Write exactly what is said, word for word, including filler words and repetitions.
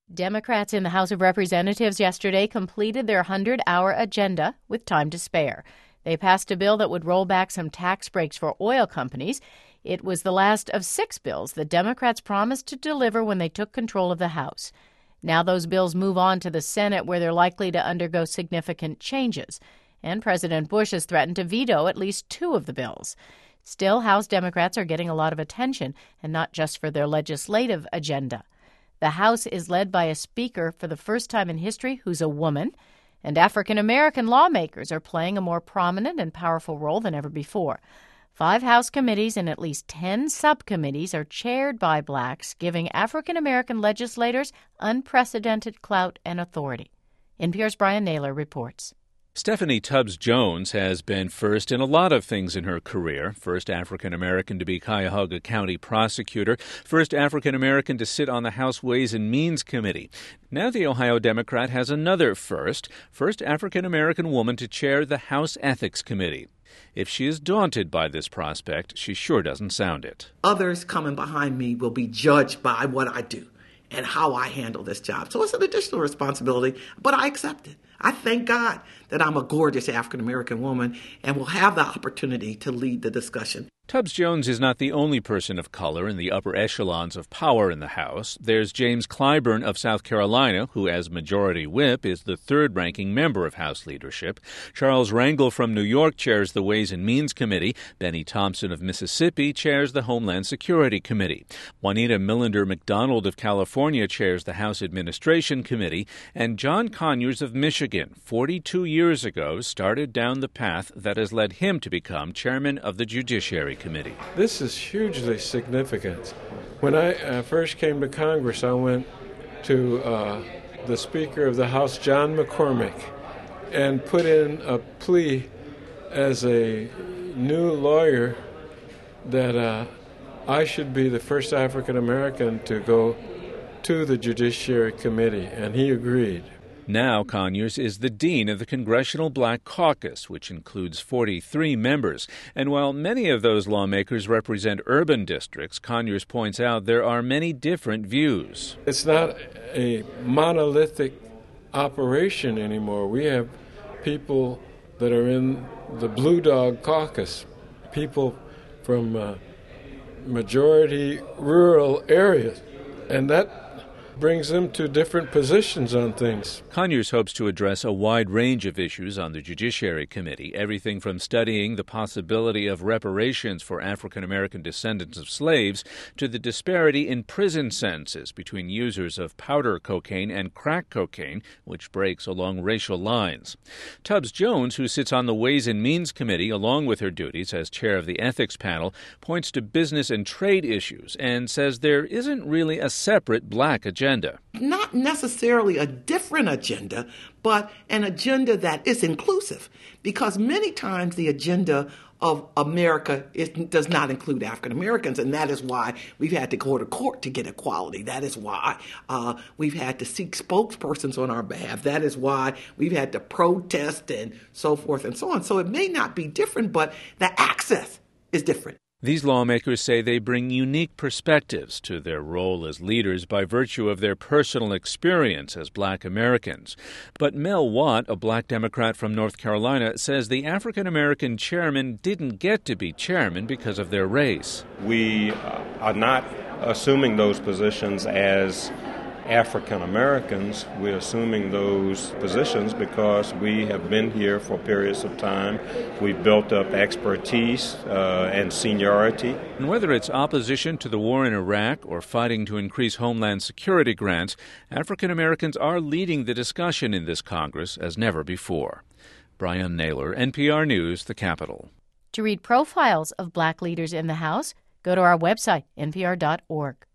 Democrats in the House of Representatives yesterday completed their hundred-hour agenda with time to spare. They passed a bill that would roll back some tax breaks for oil companies. It was the last of six bills that Democrats promised to deliver when they took control of the House. Now those bills move on to the Senate, where they're likely to undergo significant changes. And President Bush has threatened to veto at least two of the bills. Still, House Democrats are getting a lot of attention, and not just for their legislative agenda. The House is led by a speaker for the first time in history who's a woman, and African-American lawmakers are playing a more prominent and powerful role than ever before. Five House committees and at least ten subcommittees are chaired by blacks, giving African-American legislators unprecedented clout and authority. N P R's Brian Naylor reports. Stephanie Tubbs Jones has been first in a lot of things in her career. First African-American to be Cuyahoga County prosecutor. First African-American to sit on the House Ways and Means Committee. Now the Ohio Democrat has another first. First African-American woman to chair the House Ethics Committee. If she is daunted by this prospect, she sure doesn't sound it. Others coming behind me will be judged by what I do and how I handle this job. So it's an additional responsibility, but I accept it. I thank God that I'm a gorgeous African-American woman and will have the opportunity to lead the discussion. Tubbs Jones is not the only person of color in the upper echelons of power in the House. There's James Clyburn of South Carolina, who as Majority Whip is the third-ranking member of House leadership. Charles Rangel from New York chairs the Ways and Means Committee. Benny Thompson of Mississippi chairs the Homeland Security Committee. Juanita Millender McDonald of California chairs the House Administration Committee. And John Conyers of Michigan, forty-two years ago, started down the path that has led him to become chairman of the Judiciary Committee. This is hugely significant. When I uh, first came to Congress, I went to uh, the Speaker of the House, John McCormick, and put in a plea as a new lawyer that uh, I should be the first African American to go to the Judiciary Committee, and he agreed. Now Conyers is the dean of the Congressional Black Caucus, which includes forty-three members. And while many of those lawmakers represent urban districts, Conyers points out there are many different views. It's not a monolithic operation anymore. We have people that are in the Blue Dog Caucus, people from uh, majority rural areas, and that brings them to different positions on things. Conyers hopes to address a wide range of issues on the Judiciary Committee, everything from studying the possibility of reparations for African-American descendants of slaves to the disparity in prison sentences between users of powder cocaine and crack cocaine, which breaks along racial lines. Tubbs Jones, who sits on the Ways and Means Committee along with her duties as chair of the Ethics Panel, points to business and trade issues and says there isn't really a separate black agenda. Not necessarily a different agenda, but an agenda that is inclusive, because many times the agenda of America is, does not include African Americans, and that is why we've had to go to court to get equality. That is why uh, we've had to seek spokespersons on our behalf. That is why we've had to protest and so forth and so on. So it may not be different, but the access is different. These lawmakers say they bring unique perspectives to their role as leaders by virtue of their personal experience as black Americans. But Mel Watt, a black Democrat from North Carolina, says the African-American chairman didn't get to be chairman because of their race. We are not assuming those positions as African Americans. We're assuming those positions because we have been here for periods of time. We've built up expertise uh, and seniority. And whether it's opposition to the war in Iraq or fighting to increase Homeland Security grants, African Americans are leading the discussion in this Congress as never before. Brian Naylor, N P R News, the Capitol. To read profiles of black leaders in the House, go to our website, N P R dot org.